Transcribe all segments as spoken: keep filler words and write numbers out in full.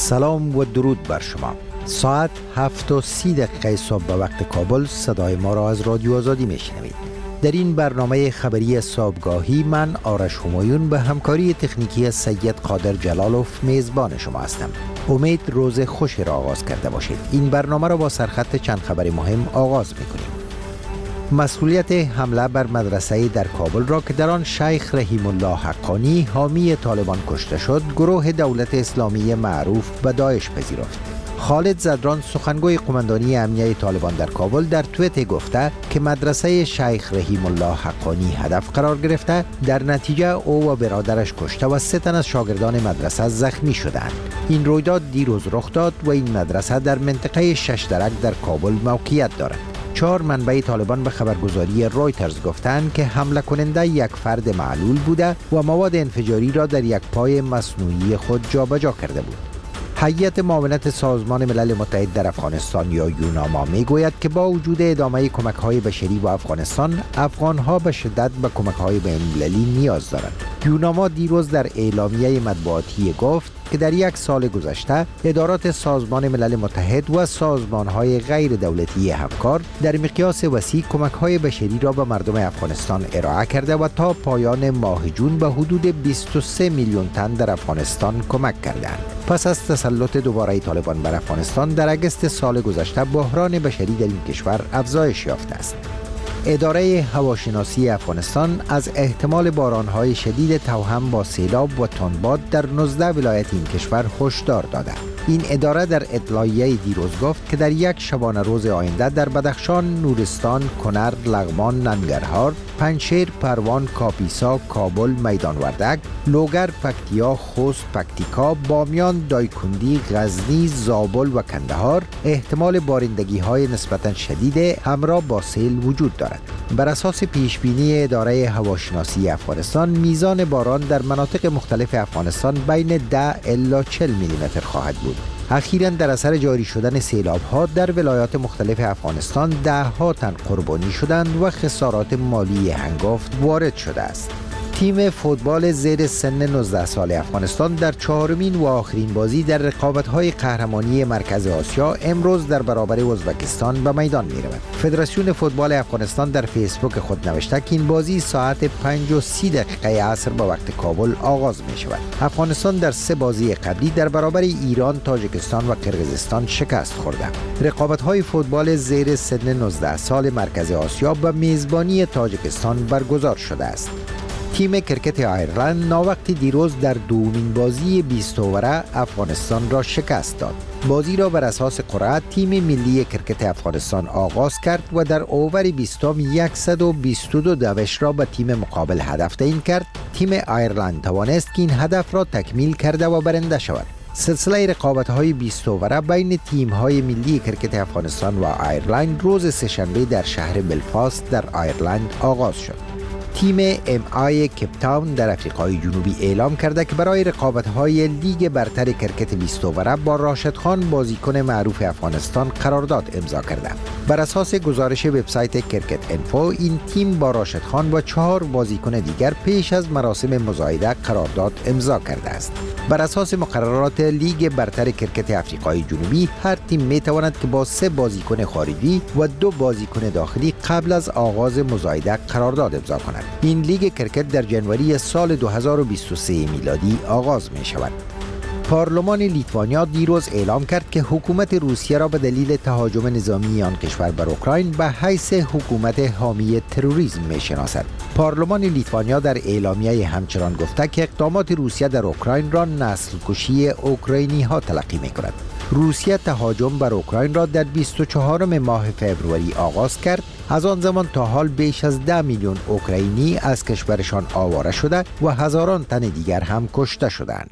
سلام و درود بر شما. ساعت هفت و سی دقیقه صبح به وقت کابل صدای ما را از رادیو آزادی میشنوید. در این برنامه خبری صبحگاهی من آرش همایون به همکاری تکنیکی سید قادر جلالوف میزبان شما هستم. امید روز خوشی را آغاز کرده باشید. این برنامه را با سرخط چند خبر مهم آغاز میکنیم. مسئولیت حمله بر مدرسه در کابل را که در آن شیخ رحیم الله حقانی حامی طالبان کشته شد، گروه دولت اسلامی معروف به داعش پذیرفت. خالد زدران سخنگوی قماندانی امنیه طالبان در کابل در توییت گفته که مدرسه شیخ رحیم الله حقانی هدف قرار گرفته، در نتیجه او و برادرش کشته و سه تن از شاگردان مدرسه زخمی شدند. این رویداد دیروز رخ داد و این مدرسه در منطقه شش درک در کابل موقعیت دارد. چهار منبع طالبان به خبرگزاری رویترز گفتند که حمله کننده یک فرد معلول بوده و مواد انفجاری را در یک پای مصنوعی خود جابجا کرده بود. هیئت معاونت سازمان ملل متحد در افغانستان یا یوناما میگوید که با وجود ادامه کمک‌های بشری و افغانستان، افغان‌ها به شدت به کمک‌های بین‌المللی نیاز دارند. یوناما دیروز در اعلامیه مطبوعاتی گفت که در یک سال گذشته ادارات سازمان ملل متحد و سازمان‌های غیر دولتی همکار در مقیاس وسیع کمک‌های بشری را به مردم افغانستان ارائه کرده و تا پایان ماه جون به حدود بیست و سه میلیون تن در افغانستان کمک کردند. پس از تسلط دوباره طالبان بر افغانستان در اگست سال گذشته، بحران بشری در این کشور افزایش یافته است. اداره هواشناسی افغانستان از احتمال باران‌های شدید توأم با سیلاب و تندباد در نوزده ولایت این کشور هشدار داده. این اداره در اطلاعیه دیروز گفت که در یک شبانه روز آینده در بدخشان، نورستان، کنر، لغمان، ننگرهار، پنجشیر، پروان، کاپیسا، کابل، میدان وردک، لوگر، پکتیا، خوست، پکتیکا، بامیان، دایکندی، غزنی، زابل و کندهار احتمال بارندگی‌های نسبتاً شدید همراه با سیل وجود دارد. بر اساس پیشبینی اداره هواشناسی افغانستان، میزان باران در مناطق مختلف افغانستان بین ده الی چهل میلیمتر خواهد بود. اخیراً در اثر جاری شدن سیلاب‌ها در ولایات مختلف افغانستان ده ها تن قربانی شدند و خسارات مالی هنگفت وارد شده است. تیم فوتبال زیر سن نوزده سال افغانستان در چهارمین و آخرین بازی در رقابت‌های قهرمانی مرکز آسیا امروز در برابر ازبکستان به میدان می‌رود. فدراسیون فوتبال افغانستان در فیسبوک خود نوشته که این بازی ساعت پنج و سی دقیقه عصر به وقت کابل آغاز می‌شود. افغانستان در سه بازی قبلی در برابر ایران، تاجیکستان و قرقیزستان شکست خورده. رقابت‌های فوتبال زیر سن نوزده سال مرکز آسیا به میزبانی تاجیکستان برگزار شده است. تیم کرکت آیرلند ناوقتی دیروز در دومین بازی بیست اووره افغانستان را شکست داد. بازی را بر اساس قرعه تیم ملی کرکت افغانستان آغاز کرد و در اوور بیستم صد و بیست و دو دوش را به تیم مقابل هدف تعیین کرد. تیم آیرلند توانست که این هدف را تکمیل کرده و برنده شود. سلسله رقابت‌های بیست اووره بین تیم‌های ملی کرکت افغانستان و آیرلند روز سه‌شنبه در شهر بلفاست در آیرلند آغاز شد. تیم ام آی کیپ تاون در آفریقای جنوبی اعلام کرده که برای رقابت‌های لیگ برتر کرکت بیست اووره با راشد خان بازیکن معروف افغانستان قرارداد امضا کرده. بر اساس گزارش وبسایت کرکت انفو، این تیم با راشد خان و چهار بازیکن دیگر پیش از مراسم مزایده قرارداد امضا کرده است. بر اساس مقررات لیگ برتر کرکت آفریقای جنوبی، هر تیم می‌تواند که با سه بازیکن خارجی و دو بازیکن داخلی قبل از آغاز مزایده قرارداد امضا کند. این لیگ کرکت در جنوری سال دو هزار و بیست و سه میلادی آغاز می شود. پارلمان لیتوانیا دیروز اعلام کرد که حکومت روسیه را به دلیل تهاجم نظامی آن کشور بر اوکراین به حیث حکومت حامی تروریسم می شناسد. پارلمان لیتوانیا در اعلامیه همچنان گفته که اقدامات روسیه در اوکراین را نسل کشی اوکراینی ها تلقی می کند. روسیه تهاجم بر اوکراین را در بیست و چهارم ماه فوریه آغاز کرد. از آن زمان تا حال بیش از ده میلیون اوکراینی از کشورشان آواره شده و هزاران تن دیگر هم کشته شدند.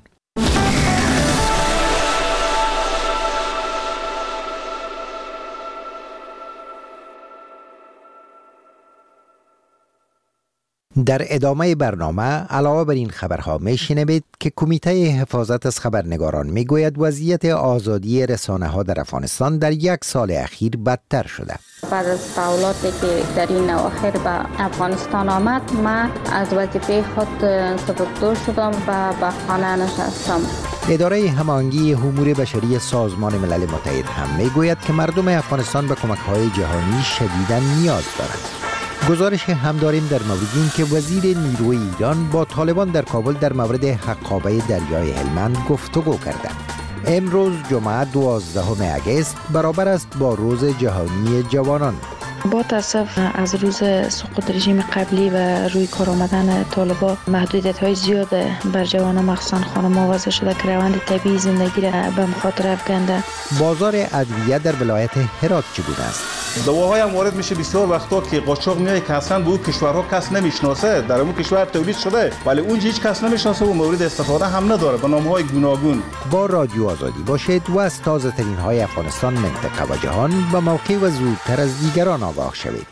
در ادامه برنامه علاوه بر این خبرها میشنوید که کمیته حفاظت از خبرنگاران میگوید وضعیت آزادی رسانه ها در افغانستان در یک سال اخیر بدتر شده. بعد از تحولاتی که در این اواخر به افغانستان آمد، من از وظیفه خود سبکدور شدم و به خانه نشستم. اداره هماهنگی امور بشری سازمان ملل متحد هم میگوید که مردم افغانستان به کمک‌های جهانی شدیداً نیاز دارند. گزارش هم داریم در مورد این که وزیر نیروی ایران با طالبان در کابل در مورد حقابه دریای هلمند گفتگو کرده. امروز جمعه دوازدهم اگست برابر است با روز جهانی جوانان. با تاسف از روز سقوط رژیم قبلی و روی کار آمدن طالبان محدودیت‌های زیاد بر جوانان مخصوصاً خانم‌ها وضع شده که روند طبیعی زندگی را به مخاطره افکنده. بازار ادویه در ولایت هرات چگونه است؟ دواهای هم وارد میشه بسیار وقتا که قاچاق میاد که اصلا به اون کشورها کس نمیشناسه، در اون کشور تولید شده ولی اونجا هیچ کس نمیشناسه و مورد استفاده هم نداره به نام‌های گوناگون. با رادیو آزادی باشید و از تازه‌ترین های افغانستان، منطقه و جهان به موقع و زودتر از دیگران آگاه شوید.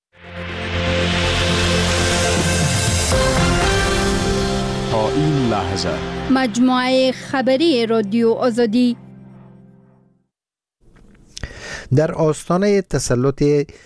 تا این لحظه مجموعه خبری رادیو آزادی در آستانه تسلط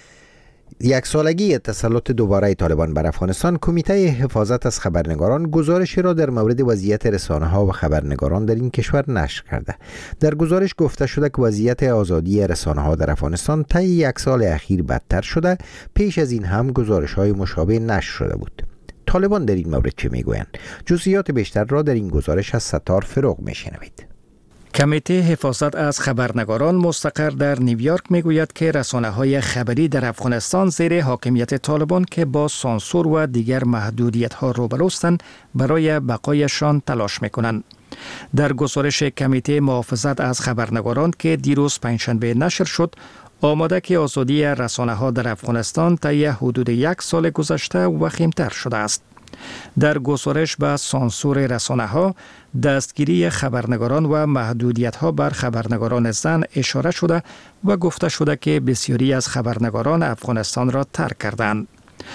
یک سالگی تسلط دوباره طالبان بر افغانستان، کمیته حفاظت از خبرنگاران گزارشی را در مورد وضعیت رسانه‌ها و خبرنگاران در این کشور نشر کرده. در گزارش گفته شده که وضعیت آزادی رسانه‌ها در افغانستان طی یک سال اخیر بدتر شده. پیش از این هم گزارش‌های مشابه نشر شده بود. طالبان در این مورد چه میگویند؟ جزئیات بیشتر را در این گزارش از ستار فروغ میشنوید. کمیته حفاظت از خبرنگاران مستقر در نیویورک میگوید که رسانه‌های خبری در افغانستان زیر حاکمیت طالبان که با سانسور و دیگر محدودیت‌ها روبروستند برای بقایشان تلاش میکنند. در گزارش کمیته محافظت از خبرنگاران که دیروز پنجشنبه نشر شد، آمده که آزادی رسانه‌ها در افغانستان طی حدود یک سال گذشته وخیم‌تر شده است. در گزارش به سانسور رسانه‌ها، دستگیری خبرنگاران و محدودیت‌ها بر خبرنگاران زن اشاره شده و گفته شده که بسیاری از خبرنگاران افغانستان را ترک کردند.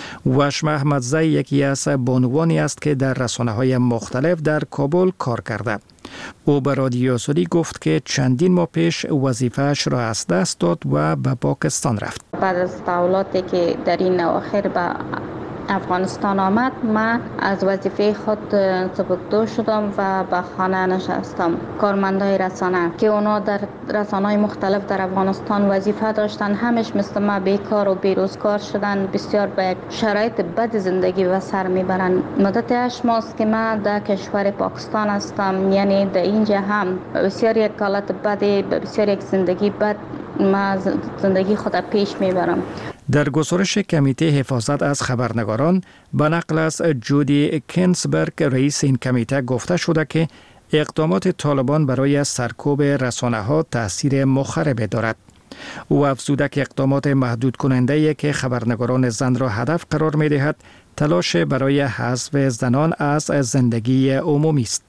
وشم احمدزی یکی از بانوانی است که در رسانه‌های مختلف در کابل کار کرده. او به رادیو آزادی گفت که چندین ماه پیش وظیفه‌اش را از دست داد و به پاکستان رفت. بعد از تحولاتی که در این اواخر به افغانستان آمد، من از وظیفه خود سبکدو شدم و به خانه نشستم. کارمندای رسانه که اونا در رسانه‌های مختلف در افغانستان وظیفه داشتن، همش مثل ما بیکار و بیروزگار شدن، بسیار به شرایط بد زندگی و سر میبرن. مدت هشت ماه است که من در کشور پاکستان هستم، یعنی در اینجا هم بسیار یک حالت بدی، بسیار یک زندگی بد ما زندگی خود پیش میبرم. در گزارش کمیته حفاظت از خبرنگاران به نقل از جودی کنسبرگ رئیس این کمیته گفته شده که اقدامات طالبان برای سرکوب رسانه‌ها تأثیر مخرب دارد. او افزوده که اقدامات محدود کننده که خبرنگاران زن را هدف قرار می دهد تلاش برای حذف زنان از زندگی عمومی است.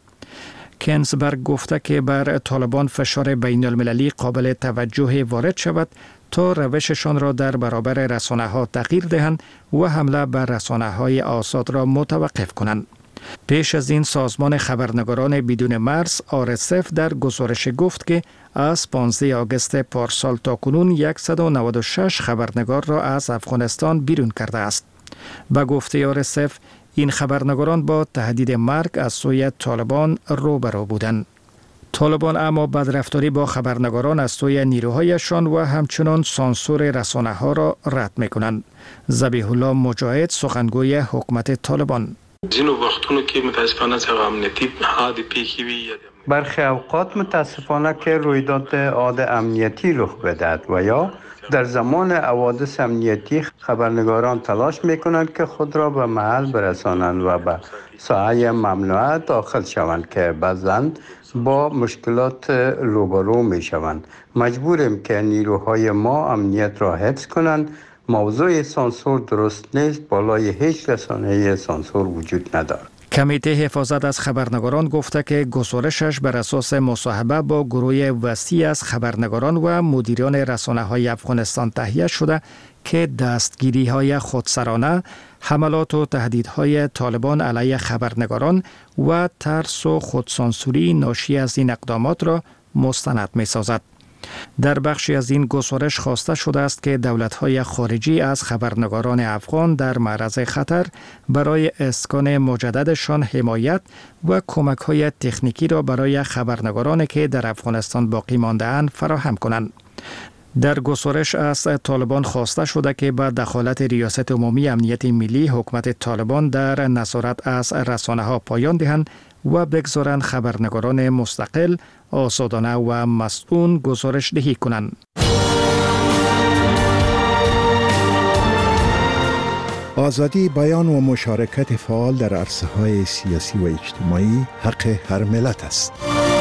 کنسبرگ گفته که بر طالبان فشار بین المللی قابل توجه وارد شود تا روششان را در برابر رسانه‌ها تغییر دهند و حمله بر رسانه‌های آزاد را متوقف کنند. پیش از این سازمان خبرنگاران بدون مرز آر اس اف در گزارش گفت که از پانزده آگوست پارسال تا کنون صد و نود و شش خبرنگار را از افغانستان بیرون کرده است. به گفته آر اس اف این خبرنگاران با تهدید مرگ از سوی طالبان روبرو بودند. طالبان اما بدرفتاری با خبرنگاران از سوی نیروهایشان و همچنان سانسور رسانه‌ها را رد می‌کنند. ذبیح الله مجاهد سخنگوی حکومت طالبان: زینو وختونو که متاسفانه څنګه امنیتی حادثه پیښې وي، برخی اوقات متاسفانه که رویداد عاد امنیتی رخ بدهد و یا در زمان حوادث امنیتی خبرنگاران تلاش میکنند که خود را به محل برسانند و به ساحه ممنوعه داخل شوند که بعضاً با مشکلات روبرو میشوند. مجبوریم که نیروهای ما امنیت را حفظ کنند. موضوع سانسور درست نیست، بالای هیچ رسانه‌ای سانسور وجود ندارد. کمیته حفاظت از خبرنگاران گفته که گزارشش بر اساس مصاحبه با گروه وسیع از خبرنگاران و مدیران رسانه‌های افغانستان تهیه شده که دستگیری‌های خودسرانه، حملات و تهدیدهای طالبان علیه خبرنگاران و ترس و خودسانسوری ناشی از این اقدامات را مستند می‌سازد. در بخشی از این گزارش خواسته شده است که دولت‌های خارجی از خبرنگاران افغان در معرض خطر برای اسکان مجددشان حمایت و کمک‌های تکنیکی را برای خبرنگارانی که در افغانستان باقی مانده‌اند فراهم کنند. در گزارش از طالبان خواسته شده که با دخالت ریاست عمومی امنیت ملی حکومت طالبان در نظارت از رسانه‌ها پایان دهند و بگذارند خبرنگاران مستقل، آزادانه و مسئول گزارش دهی کنند. آزادی بیان و مشارکت فعال در عرصه‌های سیاسی و اجتماعی حق هر ملت است.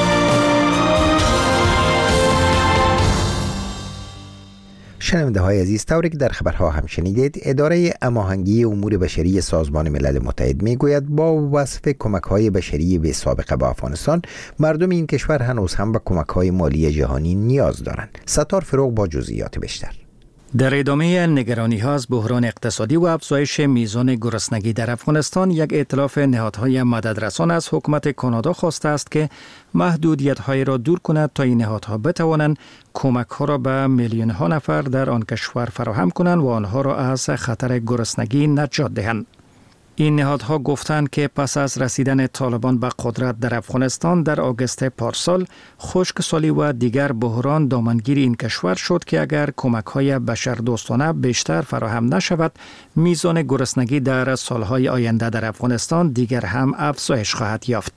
شنونده های عزیز، طوری که در خبرها هم شنیدید، اداره هماهنگی امور بشری سازمان ملل متحد می گوید با وصف کمک های بشری بی سابقه به افغانستان، مردم این کشور هنوز هم به کمک های مالی جهانی نیاز دارند. ستار فروغ با جزئیات بیشتر. در ادامه نگرانی ها از بحران اقتصادی و افزایش میزان گرسنگی در افغانستان، یک ائتلاف نهادهای مددرسان از حکومت کانادا خواسته است که محدودیت های را دور کند تا این نهادها بتوانند کمک ها را به میلیون ها نفر در آن کشور فراهم کنند و آنها را از خطر گرسنگی نجات دهند. این نهادها گفتند که پس از رسیدن طالبان به قدرت در افغانستان در آگوست پارسال، خشکسالی و دیگر بحران دامنگیر این کشور شد که اگر کمک‌های بشردوستانه بیشتر فراهم نشود، میزان گرسنگی در سالهای آینده در افغانستان دیگر هم افزایش خواهد یافت.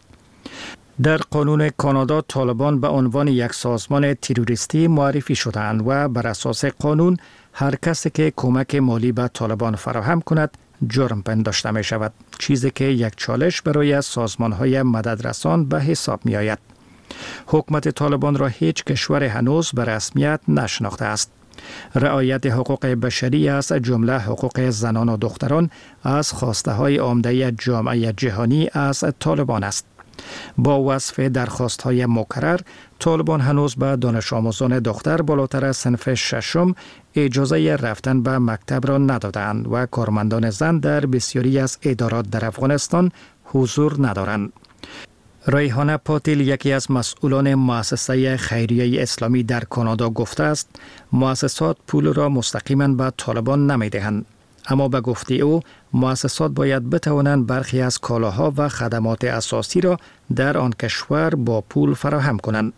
در قانون کانادا طالبان به عنوان یک سازمان تروریستی معرفی شدند و بر اساس قانون هر کسی که کمک مالی به طالبان فراهم کند جرم پنداشته می شود، چیزی که یک چالش برای سازمان‌های مددرسان به حساب می آید. حکومت طالبان را هیچ کشور هنوز به رسمیت نشناخته است. رعایت حقوق بشری از جمله حقوق زنان و دختران از خواسته های عمده جامعه جهانی از طالبان است. با وصف درخواست های مکرر، طالبان هنوز به دانش آموزان دختر بالاتر از صنف ششم اجازه رفتن به مکتب را ندادند و کارمندان زن در بسیاری از ادارات در افغانستان حضور ندارند. ریحانه پاتیل، یکی از مسئولان مؤسسه خیریه اسلامی در کانادا، گفته است مؤسسات پول را مستقیما به طالبان نمیدهند، اما به گفته او مؤسسات باید بتوانند برخی از کالاها و خدمات اساسی را در آن کشور با پول فراهم کنند.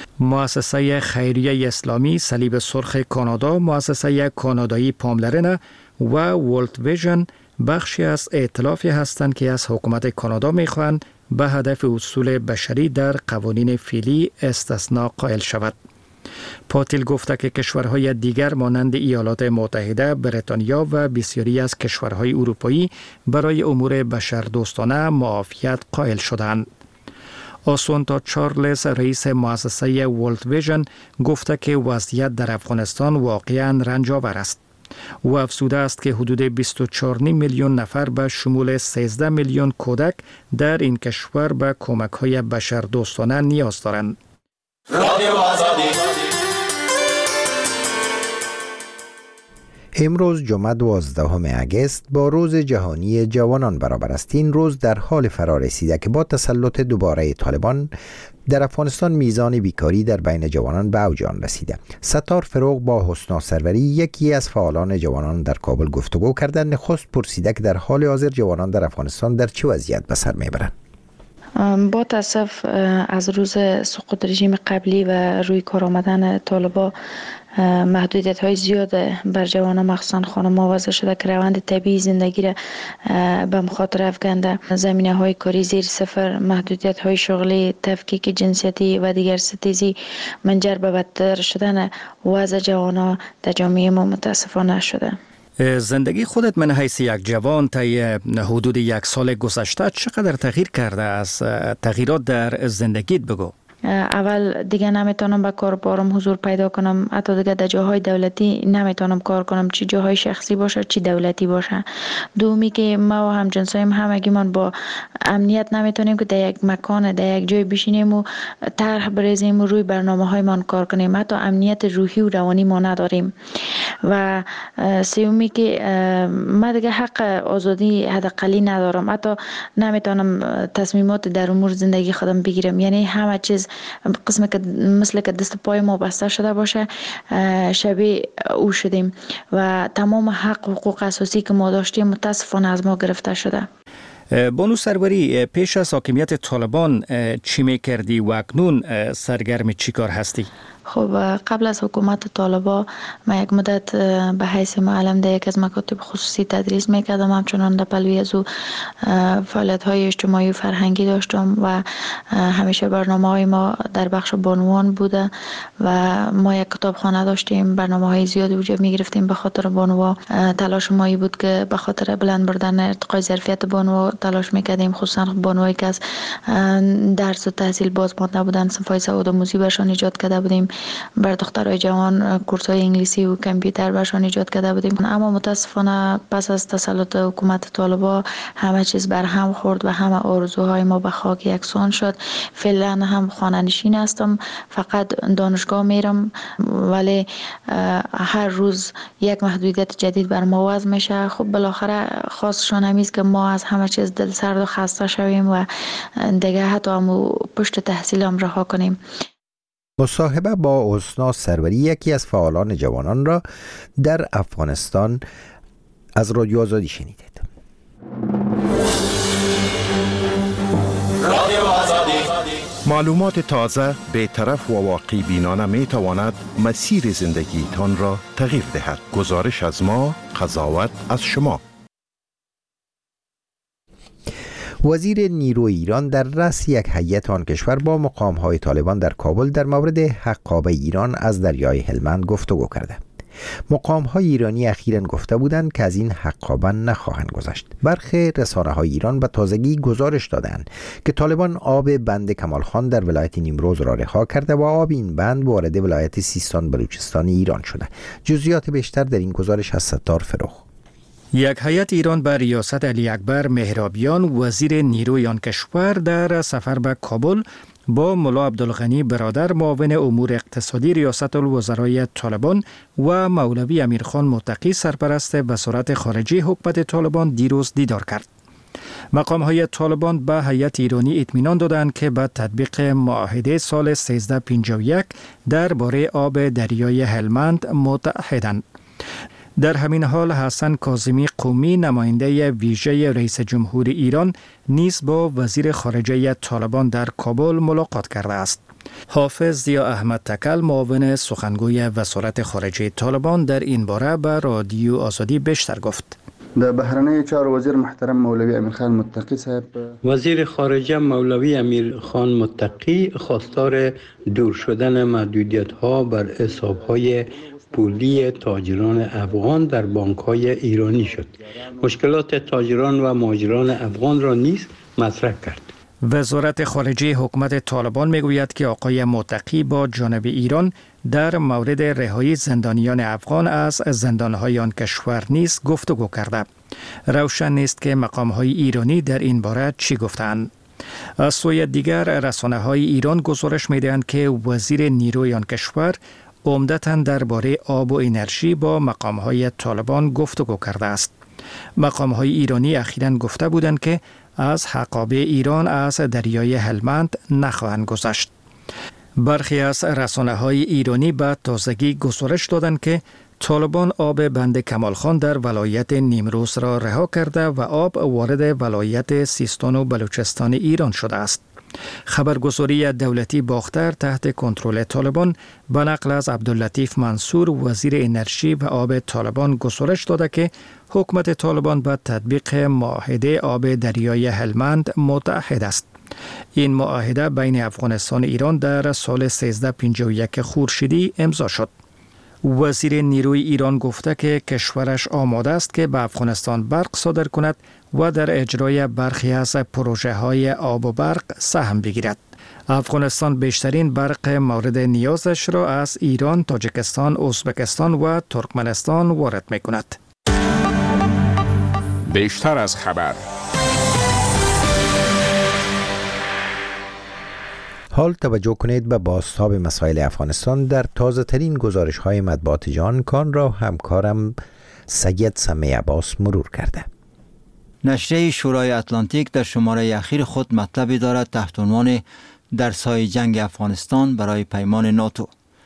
مؤسسه خیریه اسلامی، صلیب سرخ کانادا، مؤسسه کانادایی پاملرنه و ورلد ویژن بخشی از ائتلافی هستند که از حکومت کانادا می‌خواهند به هدف اصول بشری در قوانین فعلی استثناء قائل شود. پاتیل گفته که کشورهای دیگر مانند ایالات متحده، بریتانیا و بسیاری از کشورهای اروپایی برای امور بشردوستانه معافیت قائل شدند. آسونتا چارلز، رئیس مؤسسه ورلد ویژن، گفته که وضعیت در افغانستان واقعاً رنج‌آور است. او افزوده است که حدود بیست و چهار و نیم میلیون نفر به شمول سیزده میلیون کودک در این کشور به کمک‌های بشردوستانه نیاز دارند. امروز جمعه دوازدهم اگست با روز جهانی جوانان برابر است. این روز در حال فرا رسیده که با تسلط دوباره طالبان در افغانستان میزان بیکاری در بین جوانان به اوج آن رسیده. ستار فروغ با حسنا سروری، یکی از فعالان جوانان در کابل، گفتگو کرده. نخست پرسیده که در حال حاضر جوانان در افغانستان در چه وضعیت به سر میبرند. با تاسف از روز سقوط رژیم قبلی و روی کار آمدن طالبان محدودیت های زیاد بر جوانان مخصوصا خانم‌ها وضع شده که روند طبیعی زندگی را به مخاطره افکنده. زمینه های کاری زیر صفر، محدودیت های شغلی، تفکیک جنسیتی و دیگر ستیزی منجر به بدتر شدن وضع جوانان در جامعه ما متاسفانه شده. زندگی خودت من حیث یک جوان طی حدود یک سال گذشته چقدر تغییر کرده؟ از تغییرات در زندگیت بگو. اول دیگه نمیتونم به کار بارم حضور پیدا کنم، حتی دیگه در جاهای دولتی نمیتونم کار کنم، چی جاهای شخصی باشه چی دولتی باشه. دومی که ما و همجنسایم همگیمان با امنیت نمیتونیم که در یک مکان در یک جای بشینیم و طرح بریزیم و روی برنامه های من کار کنیم، حتی امنیت روحی و روانی ما نداریم. و سومی که ما دیگه حق آزادی حداقلی ندارم، حتی نمیتونم تصمیمات در امور زندگی خودم بگیرم، یعنی همه چیز قسمی که مثل که دست پای ما بسته شده باشه شبیه او شدیم و تمام حق و حقوق اساسی که ما داشتیم متاسفانه از ما گرفته شده. بانو سروری، پیش از حاکمیت طالبان چی میکردی و اکنون سرگرم چی کار هستی؟ خب قبل از حکومت طالبان من یک مدت به حیث معلم در یک از مکاتب خصوصی تدریس میکردم، همچنان در پلوی از او فعالیت های اجتماعی و فرهنگی داشتم و همیشه برنامه های ما در بخش بانوان بوده و ما یک کتابخانه داشتیم، برنامه های زیادی وجود میگرفتیم به خاطر بانوان. تلاش مایی بود که به خاطر بلند بردن ارتقای ظرفیت بانوان تلاش میکردیم، خصوصا بانوایی که از درس و تحصیل باز مانده بودن صفای سوادآموزی برشان ایجاد کرده بودیم، بر دخترای جوان کورس‌های انگلیسی و کامپیوتر برشان ایجاد کرده بودیم. اما متاسفانه پس از تسلط حکومت طالبان همه چیز بر هم خورد و همه آرزوهای ما به خاک یکسان شد. فعلا هم خانه نشین هستم، فقط دانشگاه میرم، ولی هر روز یک محدودیت جدید بر ما وضع میشه. خب بالاخره خواستشان همیست که ما از همه چیز دل سرد و خسته شویم و دیگه حتی هم پشت تحصیل هم رها کنیم. مصاحبه با حسنا سروری، یکی از فعالان جوانان را در افغانستان، از رادیو آزادی شنیدید. رادیو آزادی. معلومات تازه، بی‌طرف و واقعی بینانه می تواند مسیر زندگی تان را تغییر دهد. گزارش از ما، قضاوت از شما. وزیر نیروی ایران در رأس یک هیئت آن کشور با مقام‌های طالبان در کابل در مورد حقابه ایران از دریای هلمند گفتگو کرده. مقام‌های ایرانی اخیراً گفته بودند که از این حقابه نخواهند گذشت. برخی رسانه‌های ایران به تازگی گزارش دادند که طالبان آب بند کمال خان در ولایت نیمروز را رها کرده و آب این بند وارد ولایت سیستان بلوچستان ایران شده. جزئیات بیشتر در این گزارش از ستار فروخ. یک هیئت ایران به ریاست علی اکبر مهرابیان، وزیر نیروی آن کشور، در سفر به کابل با ملا عبدالغنی برادر، معاون امور اقتصادی ریاست الوزرای طالبان، و مولوی امیرخان متقی، سرپرست وزارت خارجه حکومت طالبان، دیروز دیدار کرد. مقام‌های طالبان به هیئت ایرانی اطمینان دادند که به تطبیق معاهده سال سیزده پنجاه و یک درباره آب دریای هلمند متحدند. در همین حال حسن کاظمی قومی، نماینده ویژه رئیس جمهور ایران، نیز با وزیر خارجه طالبان در کابل ملاقات کرده است. حافظ ضیا احمد تکل، معاون سخنگوی وزارت خارجه طالبان، در این باره به رادیو آزادی بیشتر گفت. در بهرنه چهار وزیر محترم مولوی امیرخان متقی صاحب، وزیر خارجه مولوی امیرخان متقی خواستار دور شدن محدودیت ها بر حساب های پولی تاجران افغان در بانک‌های ایرانی شد. مشکلات تاجران و مهاجران افغان را نیز مطرح کرد. وزارت خارجه حکومت طالبان میگوید که آقای متقی با جانب ایران در مورد رهایی زندانیان افغان از زندان‌های آن کشور نیز گفتگو کرده. روشن نیست که مقام‌های ایرانی در این باره چی گفتند. از سوی دیگر رسانه‌های ایران گزارش می‌دهند که وزیر نیروی آن کشور عمدتاً درباره آب و انرژی با مقام‌های طالبان گفتگو کرده است. مقام‌های ایرانی اخیراً گفته بودند که از حقابه ایران از دریای هلمند نخواهند گذشت. برخی از رسانه‌های ایرانی به تازگی گزارش دادند که طالبان آب بند کمال خان در ولایت نیمروز را رها کرده و آب وارد ولایت سیستان و بلوچستان ایران شده است. خبرگزاری دولتی باختر تحت کنترل طالبان به نقل از عبداللطیف منصور، وزیر انرژی و آب طالبان، گزارش داده که حکومت طالبان به تطبیق معاهده آب دریای هلمند متحد است. این معاهده بین افغانستان و ایران در سال سیزده پنجاه و یک خورشیدی امضا شد. وزیر نیروی ایران گفته که کشورش آماده است که به افغانستان برق صادر کند و در اجرای برخی از پروژه های آب و برق سهم بگیرد. افغانستان بیشترین برق مورد نیازش را از ایران، تاجیکستان، ازبکستان و ترکمنستان وارد می کند. بیشتر از خبر. حال توجه کنید به بازتاب مسائل افغانستان در تازه ترین گزارش های مطبوعات جهان. کان را همکارم سید سمی عباس مرور کرده. نشریه شورای اتلانتیک در شماره اخیر خود مطلبی دارد تحت عنوان در سایه جنگ افغانستان برای پیمان ناتو.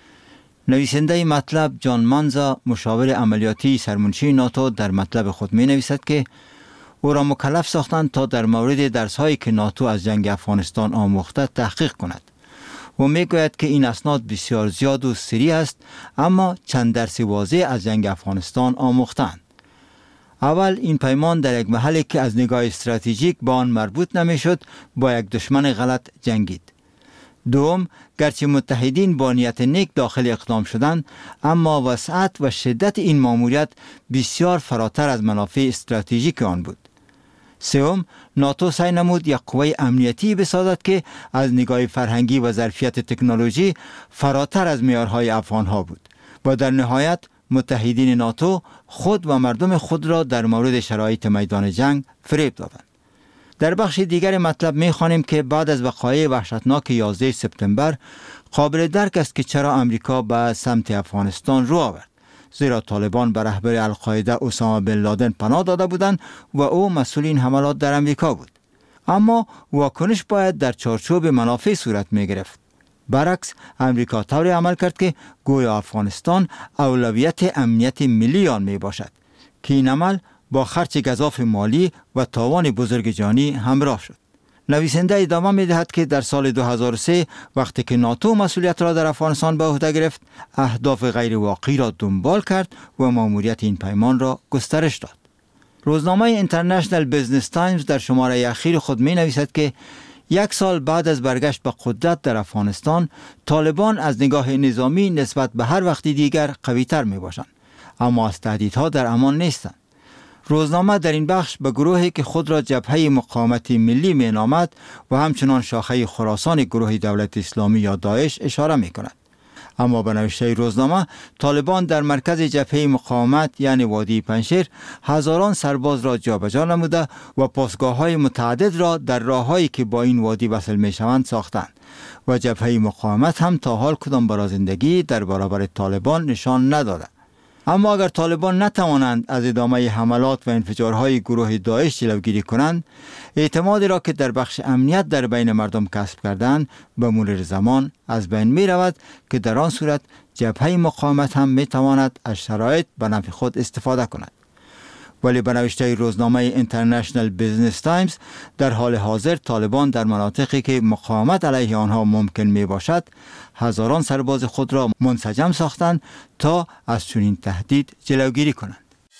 نویسنده مطلب جان مانزا، مشاور عملیاتی سرمنشی ناتو، در مطلب خود می نویسد که او را مکلف ساختند تا در مورد درس‌هایی که ناتو از جنگ افغانستان آموخته تحقیق کند. و می گوید که این اسناد بسیار زیاد و سری است، اما چند درس واضح از جنگ افغانستان آموختند. اول، این پیمان در یک محلی که از نگاه استراتژیک به آن مربوط نمیشد با یک دشمن غلط جنگید. دوم، گرچه متحدین با نیت نیک داخل اقدام شدند، اما وسعت و شدت این ماموریت بسیار فراتر از منافع استراتژیک آن بود. سوم، ناتو سعی نمود یک قوه امنیتی بسازد که از نگاه فرهنگی و ظرفیت تکنولوژی فراتر از معیارهای افغانها بود و در نهایت متحدین ناتو خود و مردم خود را در مورد شرایط میدان جنگ فریب دادند. در بخش دیگر مطلب می خوانیم که بعد از وقایع وحشتناک یازده سپتامبر قابل درک است که چرا امریکا به سمت افغانستان رو آورد، زیرا طالبان به رهبر القاعده اسامه بن لادن پناه داده بودند و او مسئول این حملات در امریکا بود. اما واکنش باید در چارچوب منافع صورت می گرفت. برعکس، امریکا طوری عمل کرد که گویا افغانستان اولویت امنیت ملی آن می باشد که این عمل با خرچ گزاف مالی و تاوان بزرگ جانی همراه شد. نویسنده ادامه می دهد که در سال دو هزار و سه وقتی که ناتو مسئولیت را در افغانستان به عهده گرفت، اهداف غیر واقعی را دنبال کرد و ماموریت این پیمان را گسترش داد. روزنامه اینترنشنال بیزنس تایمز در شماره اخیر خود می نویسد که یک سال بعد از برگشت به قدرت در افغانستان، طالبان از نگاه نظامی نسبت به هر وقتی دیگر قوی تر می باشند، اما از تهدیدها در امان نیستند. روزنامه در این بخش به گروهی که خود را جبهه مقاومت ملی می نامد و همچنان شاخه خراسان گروه دولت اسلامی یا داعش اشاره می کند. اما به نوشته روزنامه، طالبان در مرکز جبهه مقاومت یعنی وادی پنجشیر هزاران سرباز را جابجا نموده و پاسگاه‌های متعدد را در راه‌هایی که با این وادی وصل می‌شوند ساختند و جبهه مقاومت هم تا حال کدام برازندگی در برابر طالبان نشان نداده. اما اگر طالبان نتوانند از ادامه حملات و انفجارهای گروه داعش جلوگیری کنند، اعتمادی را که در بخش امنیت در بین مردم کسب کردند به مرور زمان از بین می رود که در آن صورت جبهه مقاومت هم می تواند از شرایط به نفع خود استفاده کند. ولی به نوشته روزنامه اینترنشنال بیزنس تایمز، در حال حاضر طالبان در مناطقی که مقاومت علیه آنها ممکن می باشد هزاران سرباز خود را منسجم ساختند تا از چنین تهدید جلوگیری کنند.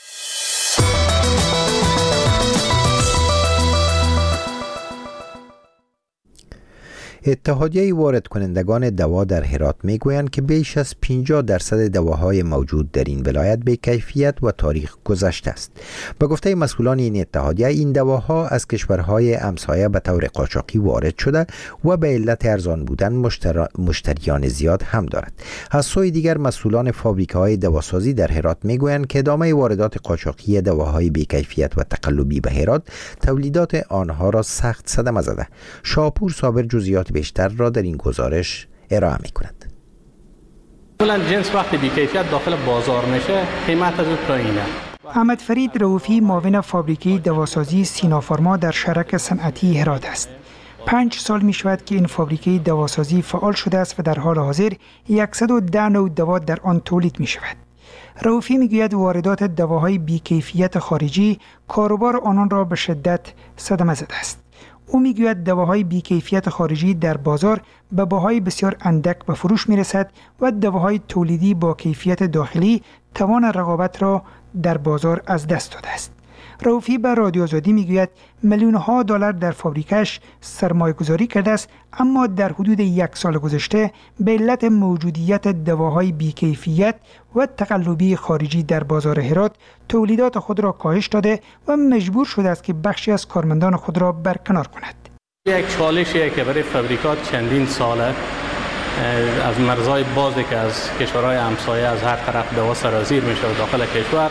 اتحادیه وارد کنندگان دوا در هرات میگویند که بیش از پنجاه درصد دواهای موجود در این ولایت به کیفیت و تاریخ گذشته است. به گفته مسئولان این اتحادیه، این دواها از کشورهای همسایه به طور قاچاقی وارد شده و به علت ارزان بودن مشتر... مشتریان زیاد هم دارد. از سوی دیگر مسئولان فابریکه‌های دواسازی در هرات میگویند که ادامه واردات قاچاقی دواهای بی کیفیت و تقلبی به هرات تولیدات آنها را سخت صدمه زده. شاپور صابر جزئیات بیشتر را در این گزارش ارائه می کند. مثلا جنس وقتی بی کیفیت داخل بازار میشه قیمت از اون پایینه. احمد فرید رؤوفی معاون فابریکه دواسازی سینا فارما در شرک صنعتی هرات است. پنج سال می شود که این فابریکه دواسازی فعال شده است و در حال حاضر صد و ده نوع دوا در آن تولید می شود. رؤوفی می گوید واردات دواهای بی کیفیت خارجی کاروبار آنان را به شدت صدمه زده است. او میگوید دواهای بی‌کیفیت خارجی در بازار به بهای بسیار اندک به فروش میرسد و دواهای تولیدی با کیفیت داخلی توان رقابت را در بازار از دست داده است. رؤوفی به رادیو آزادی میگوید میلیون ها دلار در فابریکش سرمایه گذاری کرده است، اما در حدود یک سال گذشته به علت موجودیت دواهای بی‌کیفیت و تقلبی خارجی در بازار هرات تولیدات خود را کاهش داده و مجبور شده است که بخشی از کارمندان خود را برکنار کند. یک چالشی که برای فابریکات چندین ساله از مرزهای بازی که از کشورهای همسایه از هر طرف دوا سرازیر میشه و داخل کشور،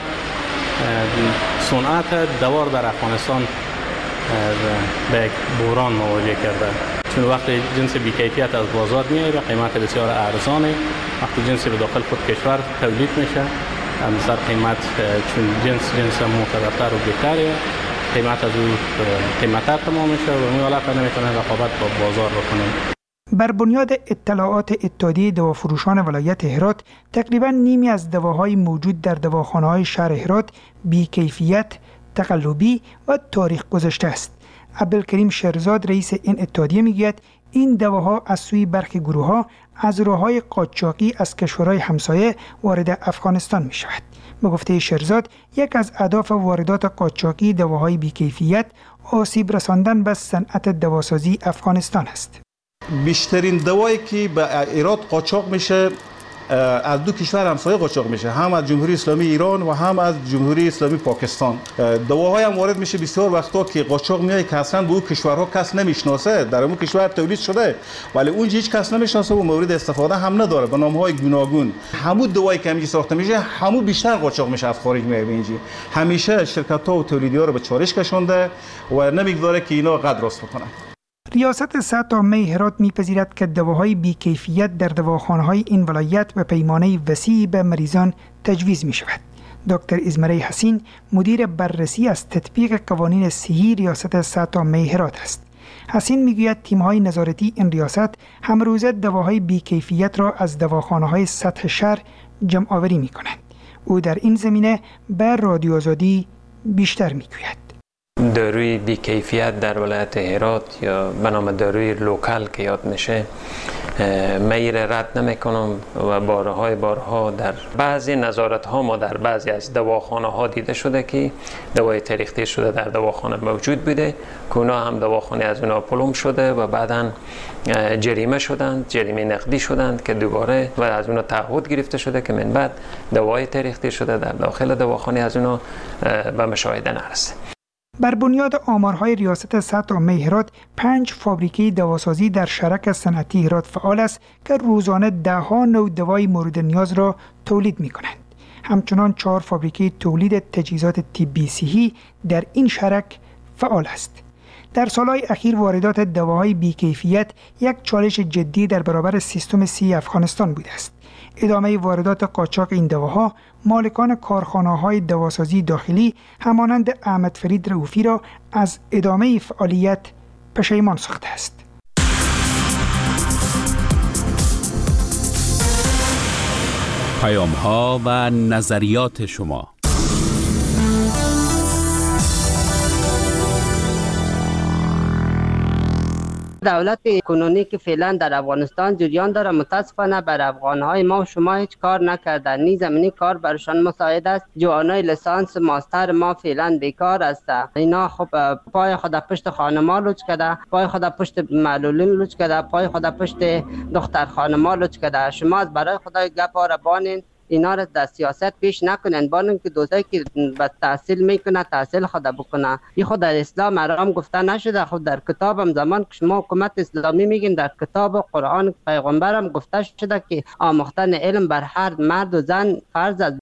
صنعت دوار در افغانستان به یک بحران مواجه کرده، چون وقتی جنس بی‌کیفیت از بازار میاد قیمت بسیار ارزانه، وقتی جنس به داخل خود کشور تولید میشه از نظر قیمت، چون جنس جنس معتبرتر و بهتره، قیمت از او قیمتتر تمام میشه و این حالت نمیتونه رقابت با بازار بکنه. بر بنیاد اطلاعات اتحادیه دوافروشان ولایت هرات، تقریبا نیمی از دواهای موجود در دواخانه‌های شهر هرات بی‌کیفیت، تقلبی و تاریخ گذشته است. عبدالکریم شیرزاد رئیس این اتحادیه میگوید این دواها از سوی برخی گروه‌ها از راه‌های قاچاقی از کشورهای همسایه وارد افغانستان می شود. به گفته شیرزاد، یک از اهداف واردات قاچاقی دواهای بی‌کیفیت آسیب رساندن به صنعت دواسازی افغانستان است. بیشترین دوایی که به ایران قاچاق میشه از دو کشور همسایه قاچاق میشه، هم از جمهوری اسلامی ایران و هم از جمهوری اسلامی پاکستان. دواهای هم وارد میشه بسیار وقتا که قاچاق میاد که اصلا به اون کشورها کس نمیشناسه، در اون کشور تولید شده ولی اونجا هیچ کس نمیشناسه و مورد استفاده هم نداره به نامهای گوناگون. همون دوایی که اینجا ساخته میشه همون بیشتر قاچاق میشه از خارج میاد اینجا. همیشه شرکت ها و تولیدی‌ها رو به چالش کشونده و نمیگذاره که اینا قدر راست بکنن. ریاست سطح هرات می‌پذیرد که دواهای بی‌کیفیت در دواخانه‌های این ولایت به پیمانه وسیعی به مریضان تجویز می‌شود. دکتر ازمره حسین مدیر بررسی از تطبیق قوانین صحی ریاست سطح هرات است. حسین میگوید تیم‌های نظارتی این ریاست همروزه دواهای بی‌کیفیت را از دواخانه‌های سطح شهر جمع آوری می‌کنند. او در این زمینه به رادیو آزادی بیشتر میگوید. داروی بی‌کیفیت در ولایت هرات یا به نام داروی لوکال که یاد میشه میر رد نمیکنم و بارهای بارها در بعضی نظارت ها ما در بعضی از دواخانه ها دیده شده که دوای تریختی شده در دواخانه موجود بوده که اونا هم دواخانه از اونا پلم شده و بعدا جریمه شدند، جریمه نقدی شدند که دوباره و از اونا تعهد گرفته شده که من بعد دوای تریختی شده در داخل دواخانه از اونا به مشاهده نرسه. بر بنیاد آمارهای ریاست سطح هرات، پنج فابریکه دواسازی در شرک صنعتی هرات فعال است که روزانه ده ها نوع دوای مورد نیاز را تولید می کنند. همچنان چهار فابریکه تولید تجهیزات طبی صحی در این شرک فعال است. در سالهای اخیر واردات دواهای بی‌کیفیت یک چالش جدی در برابر سیستم صحی افغانستان بوده است. ادامه واردات قاچاق این دواها مالکان کارخانه‌های دواسازی داخلی همانند احمد فرید رؤوفی را از ادامه فعالیت پشیمان ساخته است. پیام‌ها و نظریات شما. دولت کنونی که فعلا در افغانستان جریان داره متاسفانه بر افغانهای ما و شما هیچ کار نکردن. نی زمینی کار برشان مساعد است. جوانای لیسانس ماستر ما فعلا بیکار است. اینا خب پای خود پشت خانما لوچ کرده، پای خود پشت معلولین لوچ کرده، پای خود پشت دختر خانما لوچ کرده. شما از برای خدای گپ را بانین اینا را در سیاست پیش نکنن، بانن که دوستایی که به تحصیل میکنه تحصیل خود بکنه. این خود در اسلام حرام گفته نشده. خود در کتابم زمان که شما حکومت اسلامی میگین در کتاب قرآن پیغمبرم گفته شده که آموختن علم بر هر مرد و زن فرض است.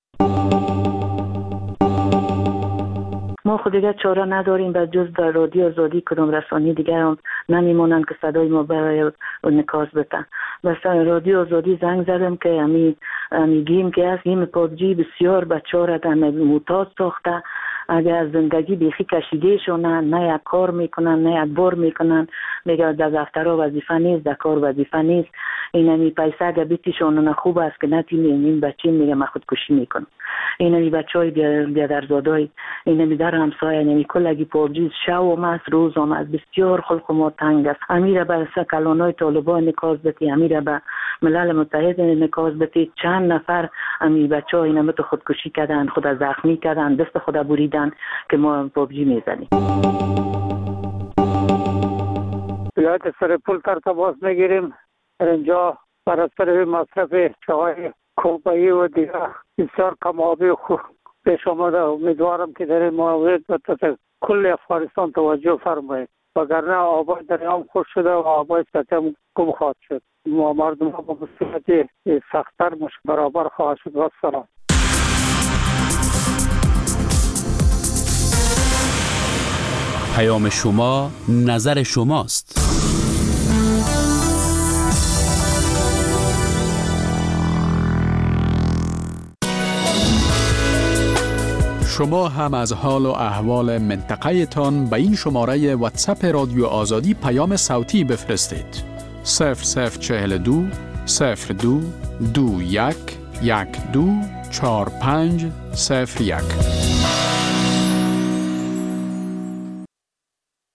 ما خود دیگه چاره نداریم به جز در رادیو آزادی کدام رسانی دیگه هم نمیمونن که صدای ما برای نکاس بتن. مثلا رادیو آزادی زنگ زدم که امی میگیم که از این پابجی بسیار بچه را در معتاد ساخته. اگر از زندگی بیخی کشیده شونن، نه یک کار میکنن نه یک بار میکنن، میگه در دفترها وظیفه نیست، در کار وظیفه نیست. این همی پیسه اگر بیتیشون خوب است که نتیمه این بچه میگه من خودکشی میکنم. این همی بچه های بیادرزاده های این همی در همسایه نمی کلگی پابجی شو و مست روز هم از بسیار خلق ما تنگ است. امیره به کلان های طالبان نکاز بتی، امیره به ملل متحد نکاز بتی. چند نفر امی بچه های نمت خودکشی کردن، خود زخمی کردن، دست خود بریدن که ما پابجی میزنیم. ولایت سرپل تر تماس میگیریم. اینجا بر اثر مصرف چای کوبایی و دیگر بسیار کمابی خوب پیش آمده. امیدوارم که در این مورد به کل افغانستان توجه فرمایید، وگرنه آبای دریام خوش شده و آبای سطح هم گم خواهد شد. ما مردم ها با مصیبت سختتر مش برابر خواهد شد. و سلام. پیام شما نظر شماست. شما هم از حال و احوال منطقه تان به این شماره واتساپ رادیو آزادی پیام صوتی بفرستید. صفر صفر چهل دو صفر دو دو یک یک دو چهار پنج صفر یک.